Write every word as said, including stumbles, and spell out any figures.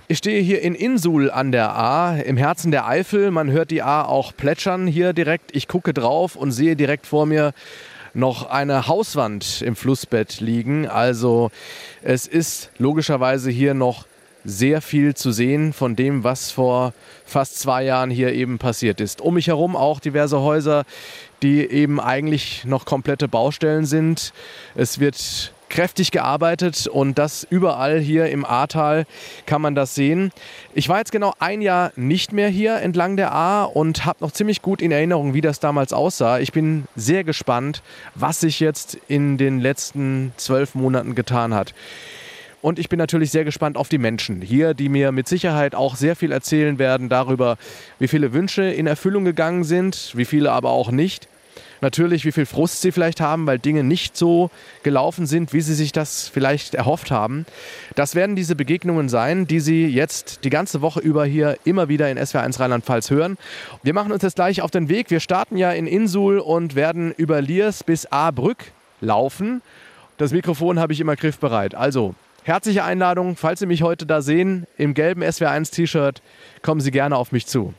Ich stehe hier in Insul an der Ahr, im Herzen der Eifel. Man hört die Ahr auch plätschern hier direkt. Ich gucke drauf und sehe direkt vor mir noch eine Hauswand im Flussbett liegen. Also es ist logischerweise hier noch sehr viel zu sehen von dem, was vor fast zwei Jahren hier eben passiert ist. Um mich herum auch diverse Häuser, die eben eigentlich noch komplette Baustellen sind. Es wird kräftig gearbeitet und das überall hier im Ahrtal kann man das sehen. Ich war jetzt genau ein Jahr nicht mehr hier entlang der Ahr und habe noch ziemlich gut in Erinnerung, wie das damals aussah. Ich bin sehr gespannt, was sich jetzt in den letzten zwölf Monaten getan hat. Und ich bin natürlich sehr gespannt auf die Menschen hier, die mir mit Sicherheit auch sehr viel erzählen werden darüber, wie viele Wünsche in Erfüllung gegangen sind, wie viele aber auch nicht. Natürlich, wie viel Frust sie vielleicht haben, weil Dinge nicht so gelaufen sind, wie sie sich das vielleicht erhofft haben. Das werden diese Begegnungen sein, die Sie jetzt die ganze Woche über hier immer wieder in S W R eins Rheinland-Pfalz hören. Wir machen uns jetzt gleich auf den Weg. Wir starten ja in Insul und werden über Liers bis Ahrbrück laufen. Das Mikrofon habe ich immer griffbereit. Also, herzliche Einladung, falls Sie mich heute da sehen, im gelben S W R eins T-Shirt, kommen Sie gerne auf mich zu.